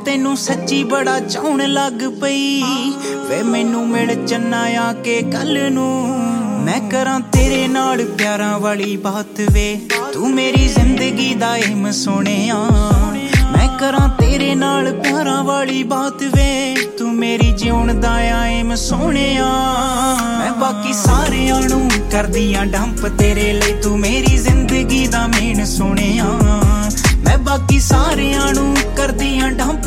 ਤੈਨੂੰ ਸੱਚੀ ਬੜਾ ਚਾਹੁਣ ਲੱਗ ਪਈ ਵੇ ਮੈਨੂੰ ਮਿਲ ਚੰਨਾ ਆ ਕੇ ਕੱਲ ਨੂੰ ਮੈਂ ਕਰਾਂ ਤੇਰੇ ਨਾਲ ਪਿਆਰਾਂ ਵਾਲੀ ਬਾਤ ਵੇ ਤੂੰ ਮੇਰੀ ਜ਼ਿੰਦਗੀ ਦਾ ਏਮ ਸੋਹਣਿਆ ਮੈਂ ਕਰਾਂ ਤੇਰੇ ਨਾਲ ਪਿਆਰਾਂ ਵਾਲੀ ਬਾਤ ਵੇ ਤੂੰ ਮੇਰੀ ਜਿਉਣ ਦਾ ਏਮ ਸੋਹਣਿਆ ਮੈਂ ਬਾਕੀ ਸਾਰਿਆਂ ਨੂੰ ਕਰਦੀਆਂ ਡੰਪ ਤੇਰੇ ਲਈ ਤੂੰ ਮੇਰੀ ਜ਼ਿੰਦਗੀ ਦਾ ਮੇਨ ਸੋਹਣਿਆ ਮੈਂ ਬਾਕੀ ਸਾਰਿਆਂ ਨੂੰ ਕਰਦੀਆਂ ਡੰਪ